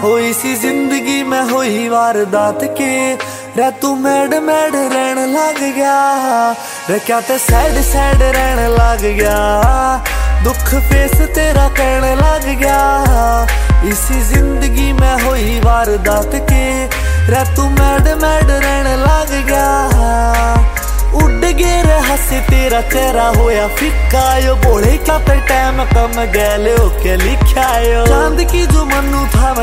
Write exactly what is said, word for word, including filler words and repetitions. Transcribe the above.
होई सी जिंदगी में होई वारदात के रे तू मैड मैड रहन लग गया रे क्या ते सैड सैड रहन लग गया दुख फेस तेरा कहने लग गया इसी जिंदगी में होई वारदात के रे तू मैड मैड रहन लग गया उड़ गए रे हंसे तेरा चेहरा होया फिक्का यो बोले क्या ते टाइम कम गैल होके लिखा यो चांद की जो मनु था